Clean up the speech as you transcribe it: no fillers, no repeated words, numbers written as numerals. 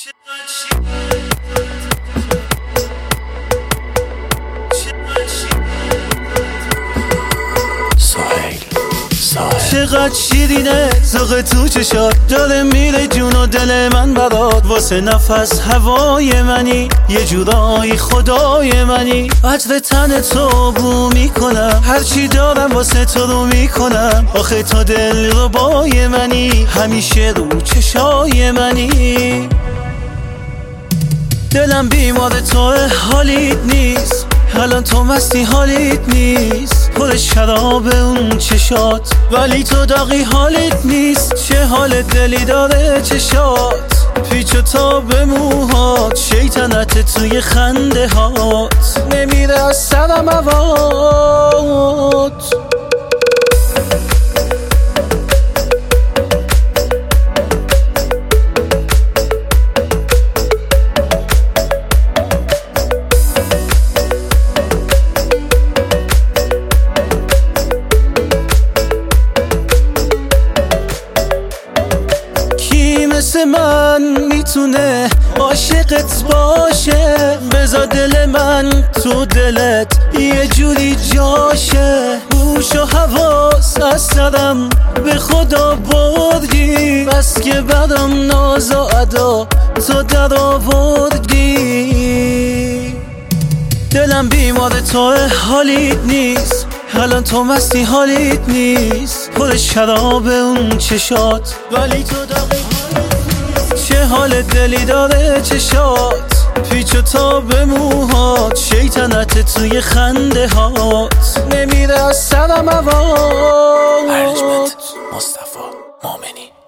چقدر شیرینه ذوق تو چشات، داره میره جون و دل من برات. واسه نفس هوای منی، یه جورایی خدای منی. عطر تن تو بو میکنم، هرچی دارم واسه تو رو میکنم. آخه تو دل ربای منی، همیشه رو چشای منی. دلم بیمار تو حالیت نیست، الان تو مستی حالیت نیست. پر شراب اون چشات ولی تو داغی حالیت نیست. چه حال دلی داره چشات، پیچ و تاب موهات، شیطنت توی خنده هات. نمیره از سرم هوات. مثل من میتونه عاشقت باشه؟ بذار دل من تو دلت یه جوری جاشه. هوش و حواس از سرم به خدا بردی، بس که برام ناز و ادا تو در آوردی. دلم بیمار تو حالیت نیست، الان تو مستی حالیت نیست. پر شراب اون چشات ولی تو داغی. چه حال دلی داره چشات، پیچ و تاب موهات، شیطنت توی خنده هات. نمیره از سرم هوات. ارجمند مصطفی مومنی.